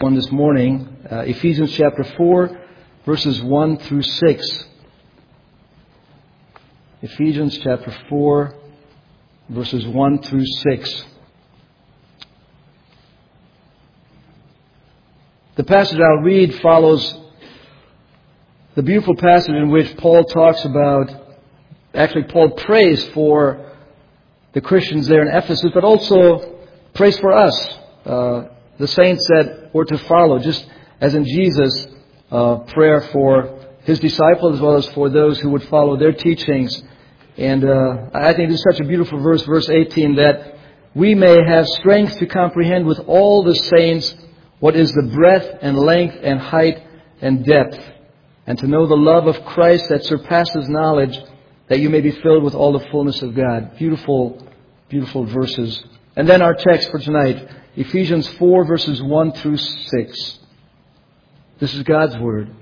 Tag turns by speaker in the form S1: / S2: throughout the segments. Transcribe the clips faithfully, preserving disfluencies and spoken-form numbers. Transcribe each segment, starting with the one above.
S1: One this morning, uh, Ephesians chapter four, verses one through six. Ephesians chapter four, verses one through six. The passage I'll read follows the beautiful passage in which Paul talks about, actually Paul prays for the Christians there in Ephesus, but also prays for us, uh, the saints that were to follow, just as in Jesus' uh, prayer for His disciples as well as for those who would follow their teachings. And uh, I think this is such a beautiful verse, verse eighteen, that we may have strength to comprehend with all the saints what is the breadth and length and height and depth, and to know the love of Christ that surpasses knowledge, that you may be filled with all the fullness of God. Beautiful, beautiful verses. And then our text for tonight, Ephesians four, verses one through six. This is God's Word.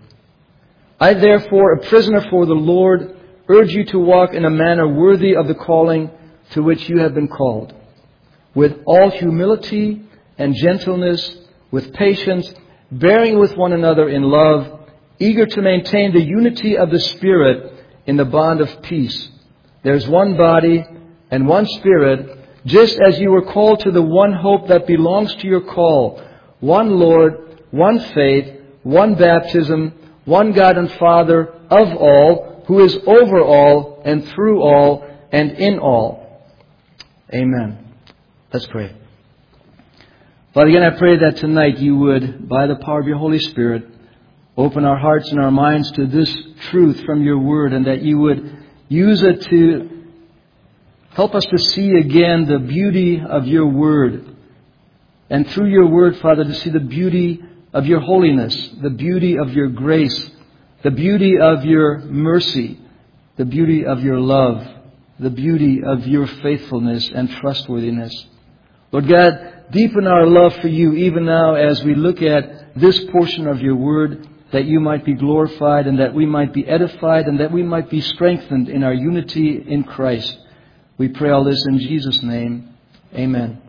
S1: I therefore, a prisoner for the Lord, urge you to walk in a manner worthy of the calling to which you have been called, with all humility and gentleness, with patience, bearing with one another in love, eager to maintain the unity of the Spirit in the bond of peace. There's one body and one Spirit, just as you were called to the one hope that belongs to your call, one Lord, one faith, one baptism, one God and Father of all, who is over all and through all and in all. Amen. Let's pray. Father, again, I pray that tonight you would, by the power of your Holy Spirit, open our hearts and our minds to this truth from your Word, and that you would use it to help us to see again the beauty of your Word. And through your Word, Father, to see the beauty of your holiness, the beauty of your grace, the beauty of your mercy, the beauty of your love, the beauty of your faithfulness and trustworthiness. Lord God, deepen our love for you even now as we look at this portion of your Word, that you might be glorified and that we might be edified and that we might be strengthened in our unity in Christ. We pray all this in Jesus' name. Amen.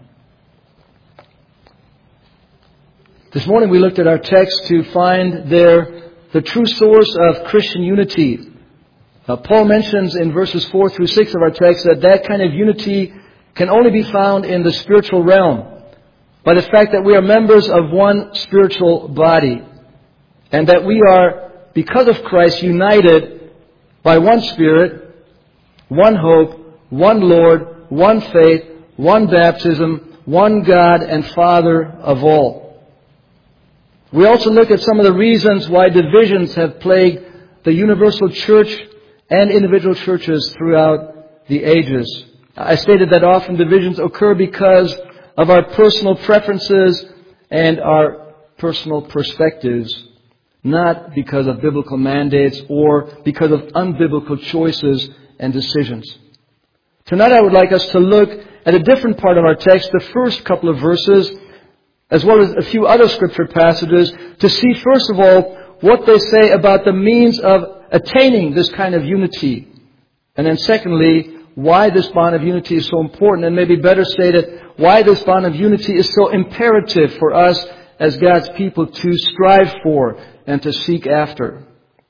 S1: This morning we looked at our text to find there the true source of Christian unity. Uh, Paul mentions in verses four through six of our text that that kind of unity can only be found in the spiritual realm, by the fact that we are members of one spiritual body, and that we are, because of Christ, united by one Spirit, one hope, one Lord, one faith, one baptism, one God and Father of all. We also look at some of the reasons why divisions have plagued the universal church and individual churches throughout the ages. I stated that often divisions occur because of our personal preferences and our personal perspectives, not because of biblical mandates or because of unbiblical choices and decisions. Tonight I would like us to look at a different part of our text, the first couple of verses, as well as a few other scripture passages, to see first of all what they say about the means of attaining this kind of unity. And then secondly, why this bond of unity is so important, and maybe better stated, why this bond of unity is so imperative for us as God's people to strive for and to seek after.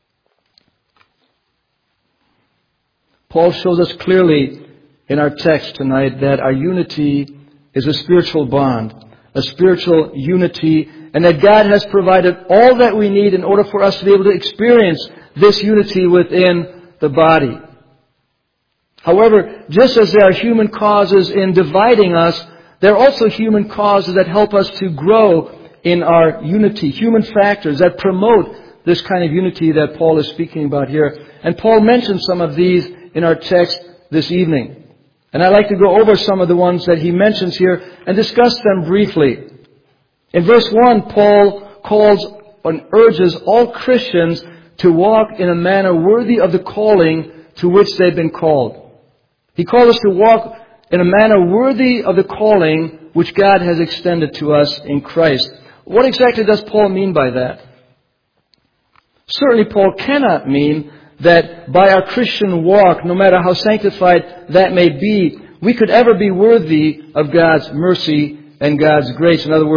S1: Paul shows us clearly in our text tonight that our unity is a spiritual bond, a spiritual unity, and that God has provided all that we need in order for us to be able to experience this unity within the body. However, just as there are human causes in dividing us, there are also human causes that help us to grow in our unity, human factors that promote this kind of unity that Paul is speaking about here. And Paul mentions some of these in our text this evening. And I'd like to go over some of the ones that he mentions here and discuss them briefly. In verse one, Paul calls and urges all Christians to walk in a manner worthy of the calling to which they've been called. He calls us to walk in a manner worthy of the calling which God has extended to us in Christ. What exactly does Paul mean by that? Certainly Paul cannot mean that by our Christian walk, no matter how sanctified that may be, we could ever be worthy of God's mercy and God's grace. In other words,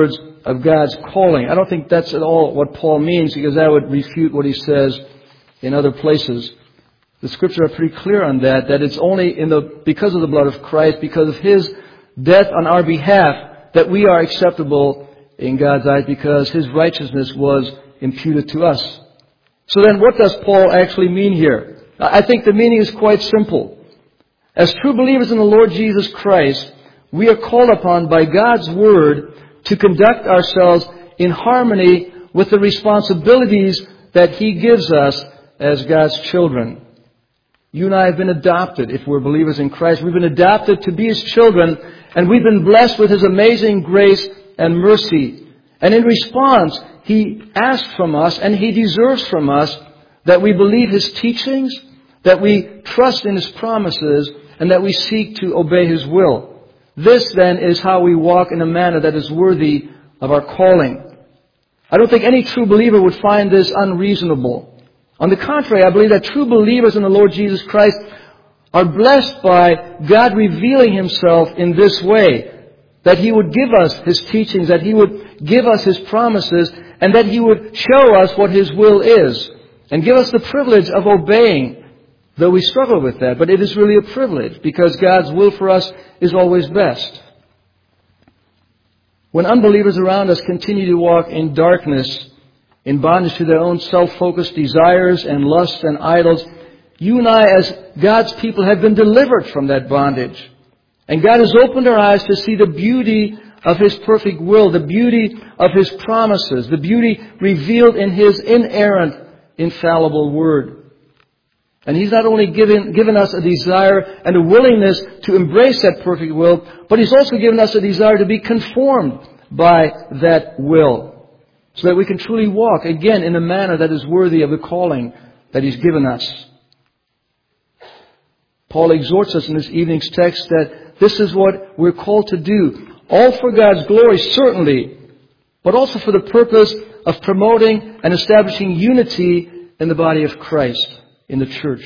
S1: of God's calling. I don't think that's at all what Paul means, because that would refute what he says in other places. The Scriptures are pretty clear on that, that it's only in the because of the blood of Christ, because of His death on our behalf, that we are acceptable in God's eyes, because His righteousness was imputed to us. So then what does Paul actually mean here? I think the meaning is quite simple. As true believers in the Lord Jesus Christ, we are called upon by God's Word to conduct ourselves in harmony with the responsibilities that He gives us as God's children. You and I have been adopted if we're believers in Christ. We've been adopted to be His children, and we've been blessed with His amazing grace and mercy. And in response, He asks from us, and He deserves from us, that we believe His teachings, that we trust in His promises, and that we seek to obey His will. This, then, is how we walk in a manner that is worthy of our calling. I don't think any true believer would find this unreasonable. On the contrary, I believe that true believers in the Lord Jesus Christ are blessed by God revealing Himself in this way. That He would give us His teachings, that He would give us His promises, and that He would show us what His will is. And give us the privilege of obeying, though we struggle with that. But it is really a privilege, because God's will for us is always best. When unbelievers around us continue to walk in darkness, in bondage to their own self-focused desires and lusts and idols, you and I as God's people have been delivered from that bondage. And God has opened our eyes to see the beauty of His perfect will, the beauty of His promises, the beauty revealed in His inerrant, infallible Word. And He's not only given, given us a desire and a willingness to embrace that perfect will, but He's also given us a desire to be conformed by that will, so that we can truly walk, again, in a manner that is worthy of the calling that He's given us. Paul exhorts us in this evening's text that this is what we're called to do. All for God's glory, certainly, but also for the purpose of promoting and establishing unity in the body of Christ, in the church.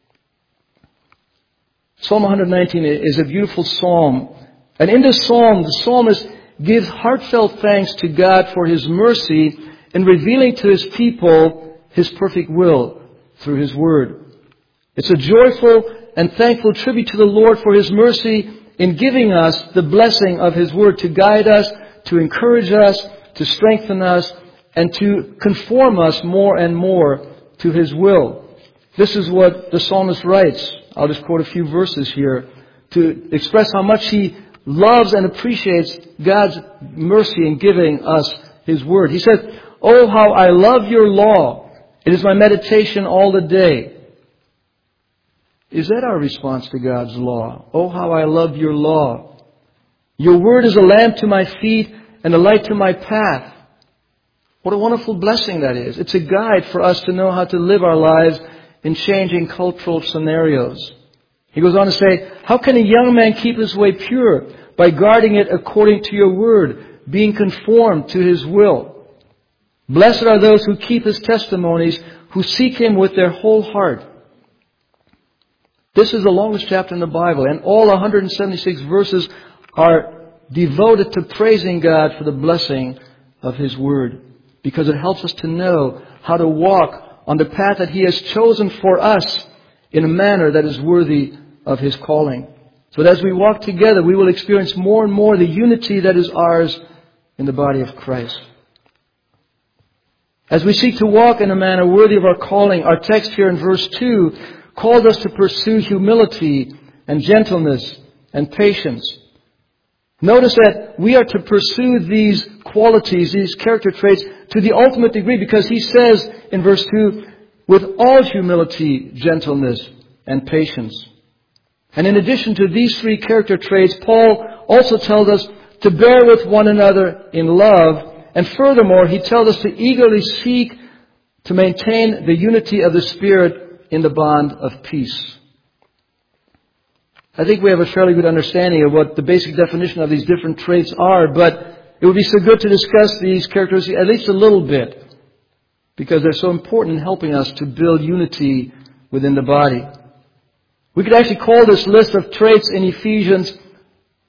S1: Psalm one nineteen is a beautiful psalm. And in this psalm, the psalmist gives heartfelt thanks to God for His mercy in revealing to His people His perfect will through His Word. It's a joyful and thankful tribute to the Lord for His mercy in giving us the blessing of His Word to guide us, to encourage us, to strengthen us, and to conform us more and more to His will. This is what the psalmist writes. I'll just quote a few verses here to express how much he loves and appreciates God's mercy in giving us His Word. He says, "Oh, how I love your law. It is my meditation all the day." Is that our response to God's law? Oh, how I love your law. Your Word is a lamp to my feet and a light to my path. What a wonderful blessing that is. It's a guide for us to know how to live our lives in changing cultural scenarios. He goes on to say, "How can a young man keep his way pure? By guarding it according to your word, being conformed to His will. Blessed are those who keep His testimonies, who seek Him with their whole heart." This is the longest chapter in the Bible, and all one hundred seventy-six verses are devoted to praising God for the blessing of His Word, because it helps us to know how to walk on the path that He has chosen for us in a manner that is worthy of His calling. So that as we walk together, we will experience more and more the unity that is ours in the body of Christ. As we seek to walk in a manner worthy of our calling, our text here in verse two calls us to pursue humility and gentleness and patience. Notice that we are to pursue these qualities, these character traits, to the ultimate degree, because he says in verse two, with all humility, gentleness, and patience. And in addition to these three character traits, Paul also tells us to bear with one another in love. And furthermore, he tells us to eagerly seek to maintain the unity of the Spirit in the bond of peace. I think we have a fairly good understanding of what the basic definition of these different traits are, but it would be so good to discuss these characteristics at least a little bit, because they're so important in helping us to build unity within the body. We could actually call this list of traits in Ephesians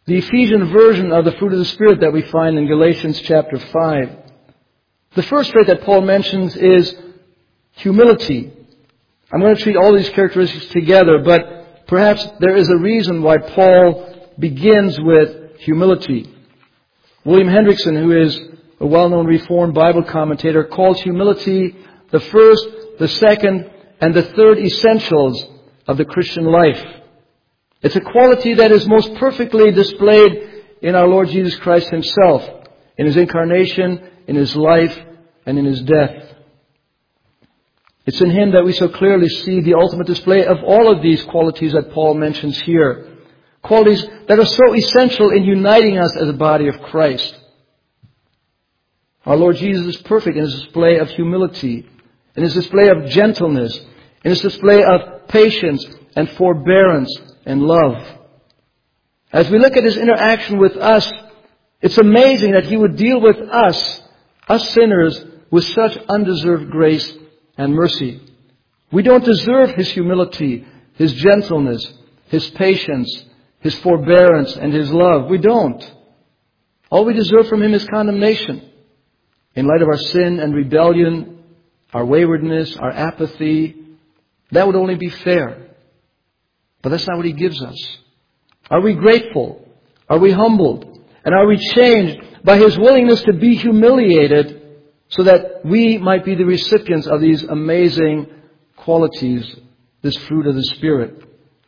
S1: the Ephesian version of the fruit of the Spirit that we find in Galatians chapter five. The first trait that Paul mentions is humility. I'm going to treat all these characteristics together, but perhaps there is a reason why Paul begins with humility. William Hendrickson, who is a well-known Reformed Bible commentator, calls humility the first, the second, and the third essentials of the Christian life. It's a quality that is most perfectly displayed in our Lord Jesus Christ Himself, in His incarnation, in His life, and in His death. It's in Him that we so clearly see the ultimate display of all of these qualities that Paul mentions here. Qualities that are so essential in uniting us as a body of Christ. Our Lord Jesus is perfect in His display of humility, in His display of gentleness, in His display of patience and forbearance and love. As we look at His interaction with us, it's amazing that He would deal with us, us sinners, with such undeserved grace and mercy. We don't deserve His humility, His gentleness, His patience, His forbearance, and His love. We don't. All we deserve from Him is condemnation. In light of our sin and rebellion, our waywardness, our apathy, that would only be fair. But that's not what He gives us. Are we grateful? Are we humbled? And are we changed by His willingness to be humiliated so that we might be the recipients of these amazing qualities, this fruit of the Spirit?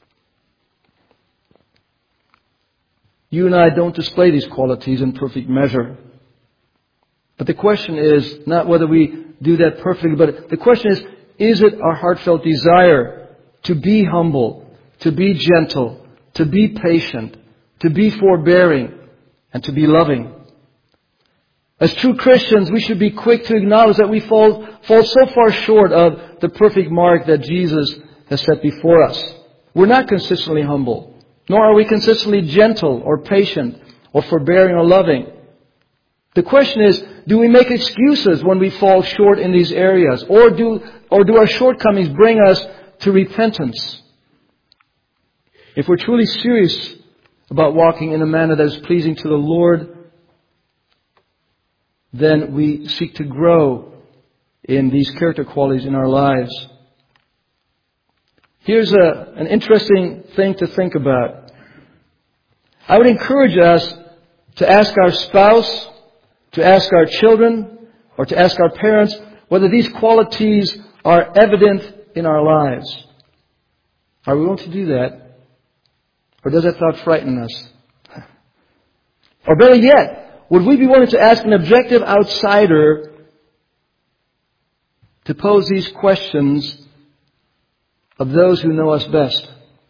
S1: You and I don't display these qualities in perfect measure. But the question is not whether we do that perfectly, but the question is, is it our heartfelt desire to be humble, to be gentle, to be patient, to be forbearing, and to be loving? As true Christians, we should be quick to acknowledge that we fall, fall so far short of the perfect mark that Jesus has set before us. We're not consistently humble, nor are we consistently gentle or patient or forbearing or loving. The question is, do we make excuses when we fall short in these areas? Or do, or do our shortcomings bring us to repentance? If we're truly serious about walking in a manner that is pleasing to the Lord, then we seek to grow in these character qualities in our lives. Here's a, an interesting thing to think about. I would encourage us to ask our spouse, to ask our children, or to ask our parents whether these qualities are evident in our lives. Are we willing to do that? Or does that thought frighten us? Or better yet, would we be willing to ask an objective outsider to pose these questions of those who know us best?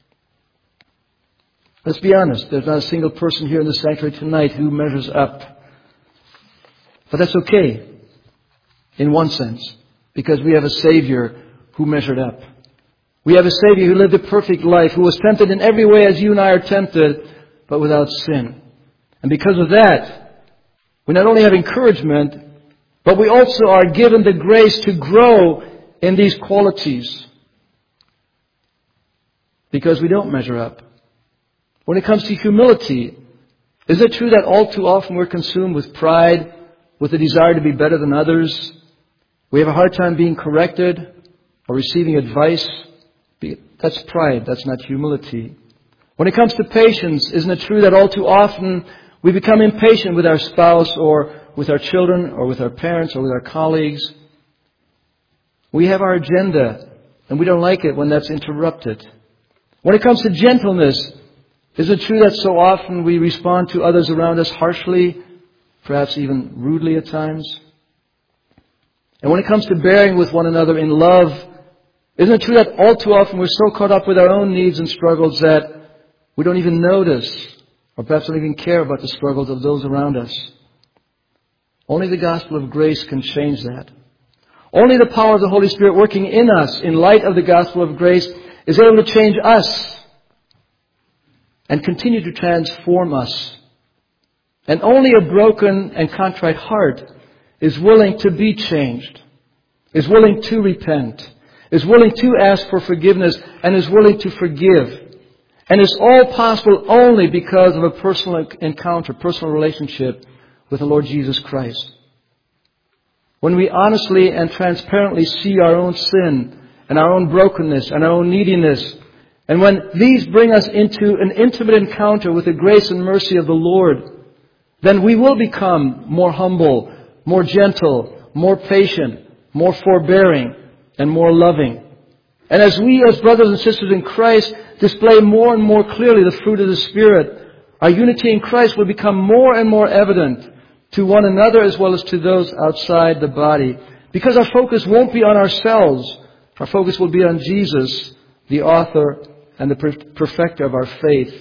S1: Let's be honest, there's not a single person here in the sanctuary tonight who measures up. But that's okay, in one sense, because we have a Savior who measured up. We have a Savior who lived a perfect life, who was tempted in every way as you and I are tempted, but without sin. And because of that, we not only have encouragement, but we also are given the grace to grow in these qualities. Because we don't measure up. When it comes to humility, is it true that all too often we're consumed with pride, with a desire to be better than others? We have a hard time being corrected or receiving advice. That's pride. That's not humility. When it comes to patience, isn't it true that all too often we become impatient with our spouse or with our children or with our parents or with our colleagues? We have our agenda and we don't like it when that's interrupted. When it comes to gentleness, isn't it true that so often we respond to others around us harshly, perhaps even rudely at times? And when it comes to bearing with one another in love, isn't it true that all too often we're so caught up with our own needs and struggles that we don't even notice, or perhaps don't even care about the struggles of those around us? Only the gospel of grace can change that. Only the power of the Holy Spirit working in us in light of the gospel of grace is able to change us and continue to transform us. And only a broken and contrite heart is willing to be changed, is willing to repent, is willing to ask for forgiveness, and is willing to forgive. And it's all possible only because of a personal encounter, personal relationship with the Lord Jesus Christ. When we honestly and transparently see our own sin and our own brokenness and our own neediness, and when these bring us into an intimate encounter with the grace and mercy of the Lord, then we will become more humble, more gentle, more patient, more forbearing, and more loving. And as we as brothers and sisters in Christ display more and more clearly the fruit of the Spirit, our unity in Christ will become more and more evident to one another as well as to those outside the body. Because our focus won't be on ourselves. Our focus will be on Jesus, the author and the perfecter of our faith.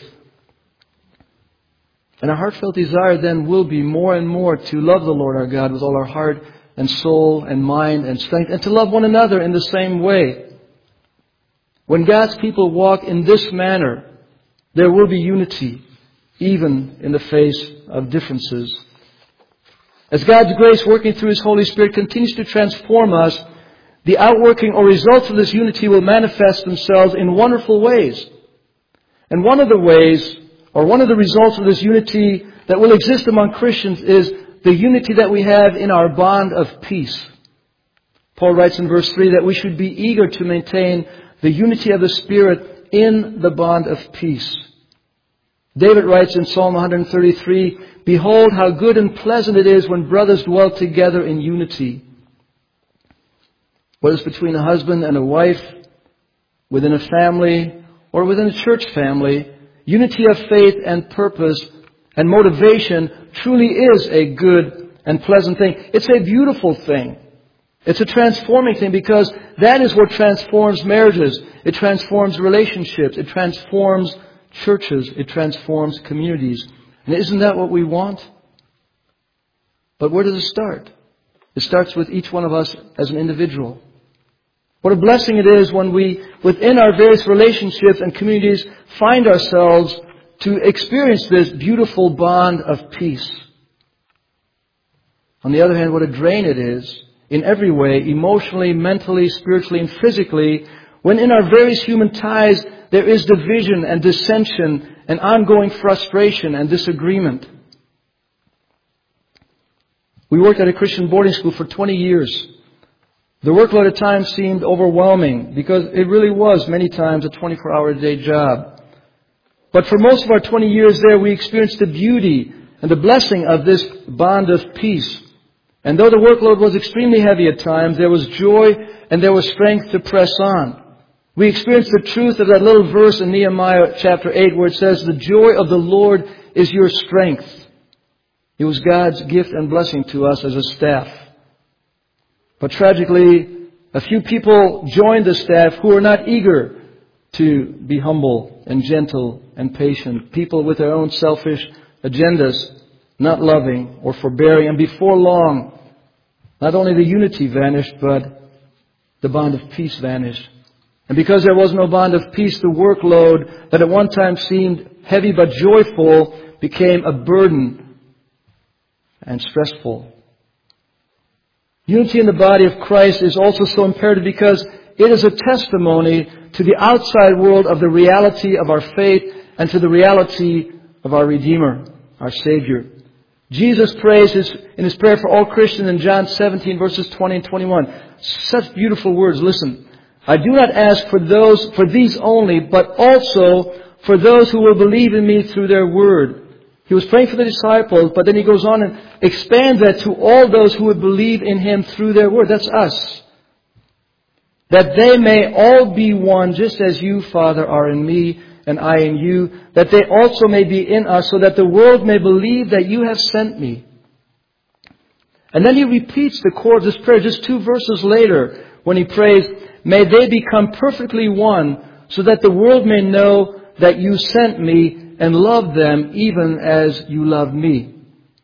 S1: And our heartfelt desire then will be more and more to love the Lord our God with all our heart and soul and mind and strength, and to love one another in the same way. When God's people walk in this manner, there will be unity, even in the face of differences. As God's grace working through His Holy Spirit continues to transform us, the outworking or results of this unity will manifest themselves in wonderful ways. And one of the ways, or one of the results of this unity that will exist among Christians is the unity that we have in our bond of peace. Paul writes in verse three that we should be eager to maintain the unity of the Spirit in the bond of peace. David writes in Psalm one thirty-three, "Behold how good and pleasant it is when brothers dwell together in unity." Whether it's between a husband and a wife, within a family, or within a church family, unity of faith and purpose and motivation truly is a good and pleasant thing. It's a beautiful thing. It's a transforming thing, because that is what transforms marriages. It transforms relationships. It transforms churches. It transforms communities. And isn't that what we want? But where does it start? It starts with each one of us as an individual. What a blessing it is when we, within our various relationships and communities, find ourselves to experience this beautiful bond of peace. On the other hand, what a drain it is, in every way, emotionally, mentally, spiritually, and physically, when in our various human ties there is division and dissension and ongoing frustration and disagreement. We worked at a Christian boarding school for twenty years. The workload at times seemed overwhelming, because it really was many times a twenty-four hour a day job. But for most of our twenty years there, we experienced the beauty and the blessing of this bond of peace. And though the workload was extremely heavy at times, there was joy and there was strength to press on. We experienced the truth of that little verse in Nehemiah chapter eight where it says, "The joy of the Lord is your strength." It was God's gift and blessing to us as a staff. But tragically, a few people joined the staff who were not eager to be humble and gentle and patient. People with their own selfish agendas, not loving or forbearing. And before long, not only the unity vanished, but the bond of peace vanished. And because there was no bond of peace, the workload that at one time seemed heavy but joyful became a burden and stressful. Unity in the body of Christ is also so imperative because it is a testimony to the outside world of the reality of our faith and to the reality of our Redeemer, our Savior. Jesus prays his, in His prayer for all Christians in John seventeen verses twenty and twenty-one. Such beautiful words. Listen. "I do not ask for those, for these only, but also for those who will believe in me through their word." He was praying for the disciples, but then he goes on and expands that to all those who would believe in Him through their word. That's us. "That they may all be one, just as you, Father, are in me and I in you, that they also may be in us, so that the world may believe that you have sent me." And then he repeats the core of this prayer just two verses later when he prays, "May they become perfectly one, so that the world may know that you sent me and love them even as you loved me."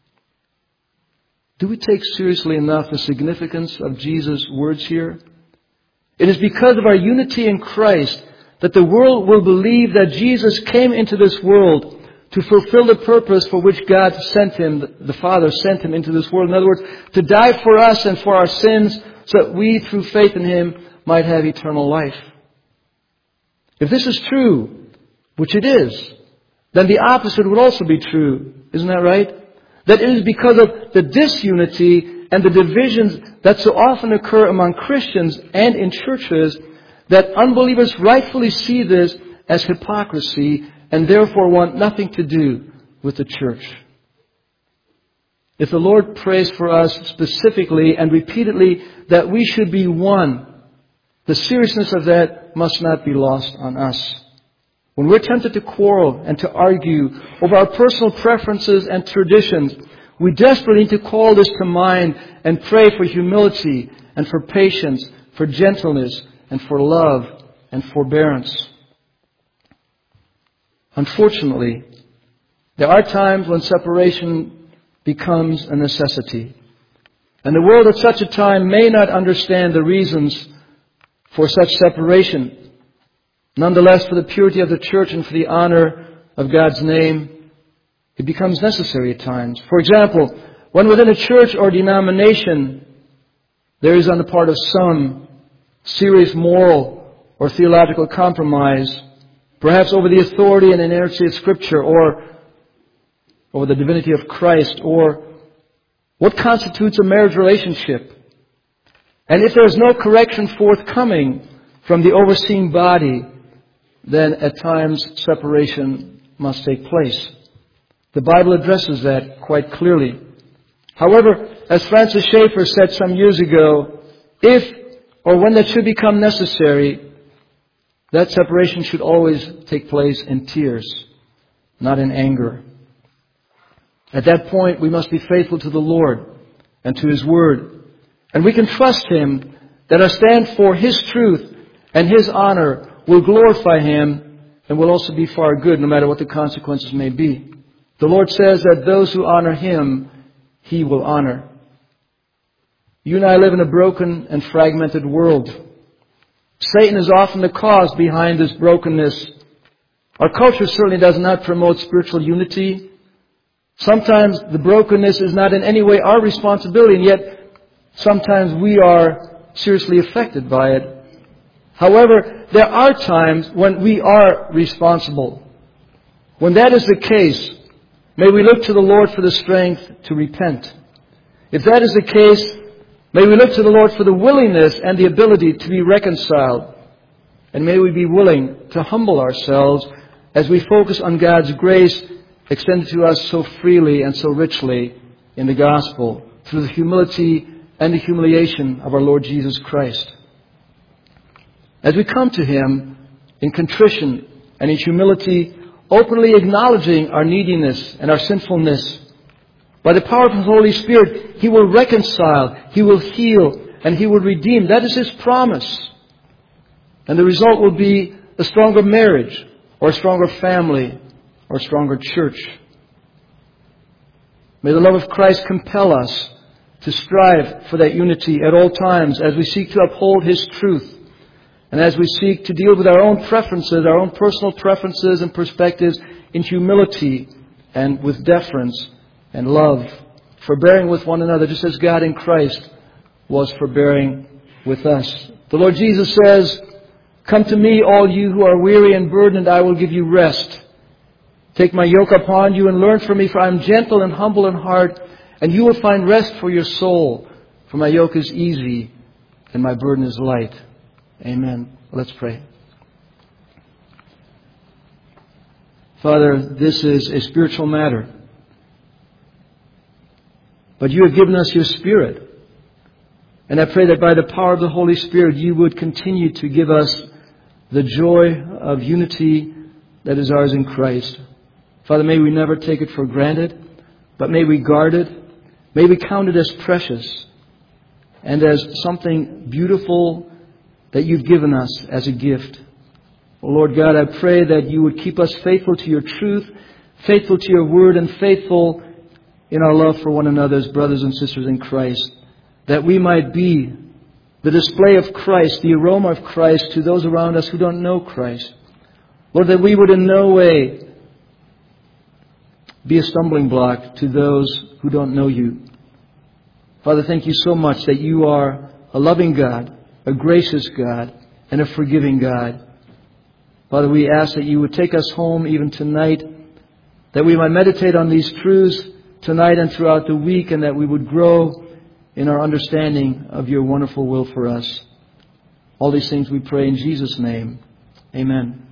S1: Do we take seriously enough the significance of Jesus' words here? It is because of our unity in Christ that the world will believe that Jesus came into this world to fulfill the purpose for which God sent Him, the Father sent Him into this world. In other words, to die for us and for our sins so that we, through faith in Him, might have eternal life. If this is true, which it is, then the opposite would also be true. Isn't that right? That it is because of the disunity and the divisions that so often occur among Christians and in churches that unbelievers rightfully see this as hypocrisy and therefore want nothing to do with the church. If the Lord prays for us specifically and repeatedly that we should be one, the seriousness of that must not be lost on us. When we're tempted to quarrel and to argue over our personal preferences and traditions, we desperately need to call this to mind and pray for humility and for patience, for gentleness and for love and forbearance. Unfortunately, there are times when separation becomes a necessity. And the world at such a time may not understand the reasons for such separation. Nonetheless, for the purity of the church and for the honor of God's name, it becomes necessary at times. For example, when within a church or denomination there is on the part of some serious moral or theological compromise, perhaps over the authority and inerrancy of Scripture or over the divinity of Christ, or what constitutes a marriage relationship. And if there is no correction forthcoming from the overseeing body, then at times separation must take place. The Bible addresses that quite clearly. However, as Francis Schaeffer said some years ago, if or when that should become necessary, that separation should always take place in tears, not in anger. At that point, we must be faithful to the Lord and to His Word. And we can trust Him that our stand for His truth and His honor will glorify Him and will also be for our good, no matter what the consequences may be. The Lord says that those who honor Him, He will honor. You and I live in a broken and fragmented world. Satan is often the cause behind this brokenness. Our culture certainly does not promote spiritual unity. Sometimes the brokenness is not in any way our responsibility, and yet sometimes we are seriously affected by it. However, there are times when we are responsible. When that is the case, may we look to the Lord for the strength to repent. If that is the case, may we look to the Lord for the willingness and the ability to be reconciled. And may we be willing to humble ourselves as we focus on God's grace extended to us so freely and so richly in the gospel through the humility and the humiliation of our Lord Jesus Christ. As we come to Him in contrition and in humility, openly acknowledging our neediness and our sinfulness, by the power of the Holy Spirit, He will reconcile, He will heal, and He will redeem. That is His promise. And the result will be a stronger marriage, or a stronger family, or a stronger church. May the love of Christ compel us to strive for that unity at all times as we seek to uphold His truth and as we seek to deal with our own preferences, our own personal preferences and perspectives in humility and with deference and love, forbearing with one another just as God in Christ was forbearing with us. The Lord Jesus says, "Come to me, all you who are weary and burdened, I will give you rest. Take my yoke upon you and learn from me, for I am gentle and humble in heart, and you will find rest for your soul. For my yoke is easy and my burden is light." Amen. Let's pray. Father, this is a spiritual matter. But you have given us your Spirit. And I pray that by the power of the Holy Spirit, you would continue to give us the joy of unity that is ours in Christ. Father, may we never take it for granted, but may we guard it. May we count it as precious and as something beautiful that you've given us as a gift. Oh Lord God, I pray that you would keep us faithful to your truth, faithful to your word, and faithful in our love for one another as brothers and sisters in Christ, that we might be the display of Christ, the aroma of Christ to those around us who don't know Christ. Lord, that we would in no way be a stumbling block to those who don't know you. Father, thank you so much that you are a loving God, a gracious God, and a forgiving God. Father, we ask that you would take us home even tonight, that we might meditate on these truths tonight and throughout the week, and that we would grow in our understanding of your wonderful will for us. All these things we pray in Jesus' name. Amen.